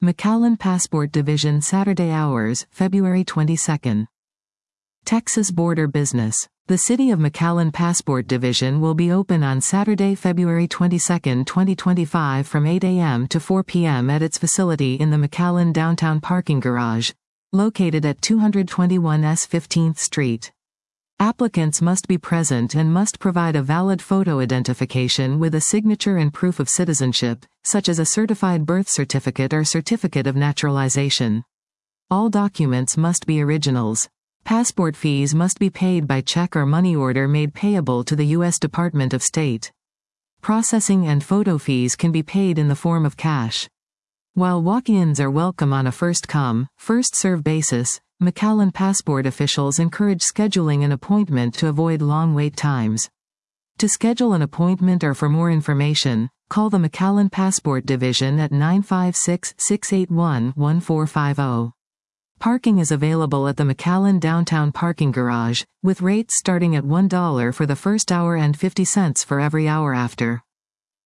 McAllen Passport Division Saturday hours, February 22. Texas Border Business. The City of McAllen Passport Division will be open on Saturday, February 22, 2025 from 8 a.m. to 4 p.m. at its facility in the McAllen Downtown Parking Garage, located at 221 S 15th Street. Applicants must be present and must provide a valid photo identification with a signature and proof of citizenship, such as a certified birth certificate or certificate of naturalization. All documents must be originals. Passport fees must be paid by check or money order made payable to the U.S. Department of State. Processing and photo fees can be paid in the form of cash. While walk-ins are welcome on a first-come, first-served basis, McAllen Passport officials encourage scheduling an appointment to avoid long wait times. To schedule an appointment or for more information, call the McAllen Passport Division at 956-681-1450. Parking is available at the McAllen Downtown Parking Garage, with rates starting at $1 for the first hour and 50 cents for every hour after.